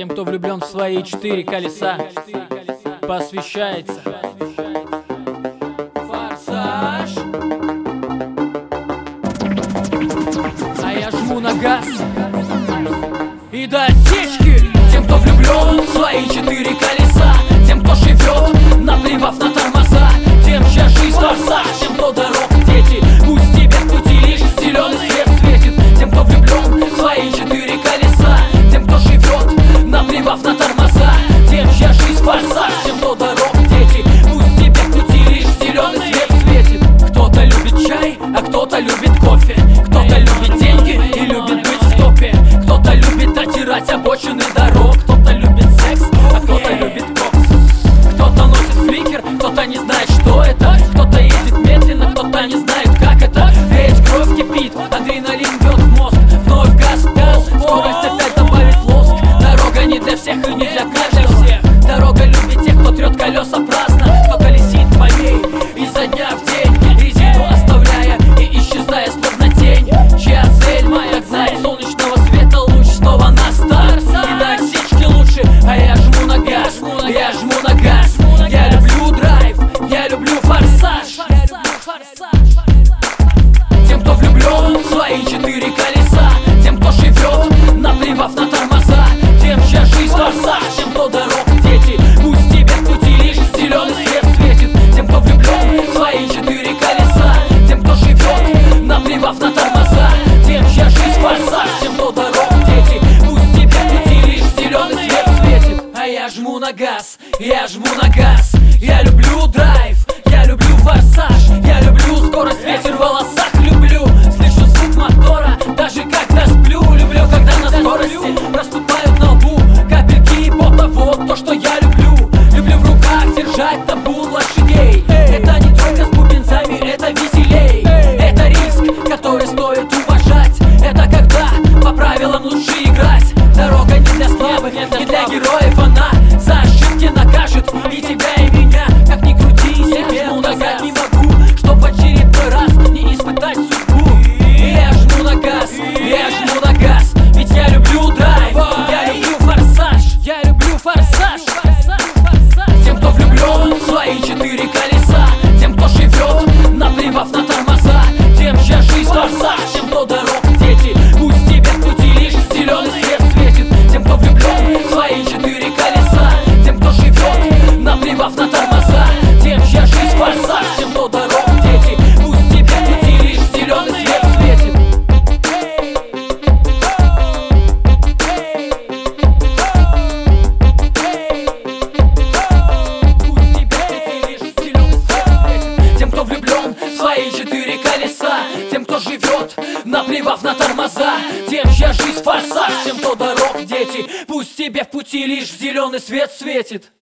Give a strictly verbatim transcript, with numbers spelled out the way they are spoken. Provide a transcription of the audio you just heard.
Тем, кто влюблен в свои четыре колеса, посвящается Форсаж. А я жму на газ и до отсечки. Тем, кто влюблен в свои четыре колеса, тем, кто живет, наплевав на тормоза, тем, чья жизнь форсаж, тем, кто дорог дети, пусть тебе в пути лишь зеленый свет светит. Тем, кто влюблен в свои четыре колеса, тем, кто живет, наплевав на тормоза, тем, чья жизнь форсаж, тем, кто дорог дети, пусть тебе в пути лишь зеленый свет светит. Кто-то любит чай, а кто-то любит кофе, кто-то любит деньги и любит быть в топе, кто-то любит отирать обочины дорог, кто-то любит секс, а кто-то любит кокс, кто-то носит фликер, кто-то не знает, что это, кто-то едет медленно, кто-то не знает, как это. Ведь кровь кипит, адреналин бьет в мозг, вновь газ в пол, скорость опять добавит лоск. Дорога не для всех и не для каждого, дорога любит тех, кто трет колеса праздно, кто колесит по ней изо дня в день, резину оставляя и исчезая словно тень. Чья цель моя знать солнечного света луч снова на старт и до отсечки лучше, а я жму на газ, я жму на газ. Я люблю драйв, я люблю форсаж. Тем, кто влюблен в свои четыре колеса, тем, кто живет, наплевав на тормоза, тем, чья жизнь форсаж, тем, кто дорог дети, пусть тебе в пути лишь зеленый свет светит. Тем, кто влюблен в свои четыре колеса, тем, кто живет, наплевав на тормоза, тем, чья жизнь форсаж, тем, кто дорог дети, пусть тебе в пути лишь зеленый свет светит. А я жму на газ, я жму на газ. Я люблю драйв, я люблю форсаж, я люблю скорость, ветер в волосах, люблю, слышу звук мотора, даже когда сплю. Люблю, когда на скорости проступают на лбу капельки пота, вот то, что я люблю. Люблю в руках держать табун лошадей. Это не тройка с бубенцами, это веселей. Это риск, который стоит уважать. Это когда по правилам лучше играть. Дорога не для слабых, не для героев, она за ошибки накажет и тебя, и меня. Как ни крути, себе отказать не могу, чтоб в очередной раз не испытать судьбу. И я жму на газ, я жму на газ, ведь я люблю драйв, я люблю форсаж, я люблю форсаж. Тем, кто влюблен в свои четыре колеса, тем, кто живет, наплевав на тормоза, тем, чья жизнь форсаж, тем, кто дорог дети, пусть тебе в пути лишь зеленый свет светит. Тем, кто влюблен в свои четыре колеса, тем, кто живет, наплевав на тормоза, тем, чья жизнь форсаж, тем, кто дорог дети, пусть тебе в пути лишь зеленый свет светит. Тем, кто влюблен в свои четыре колеса, тем, кто живет, наплевав на тормоза, тем, чья жизнь форсаж, тем, кто дорог дети, пусть тебе в пути лишь зеленый свет светит.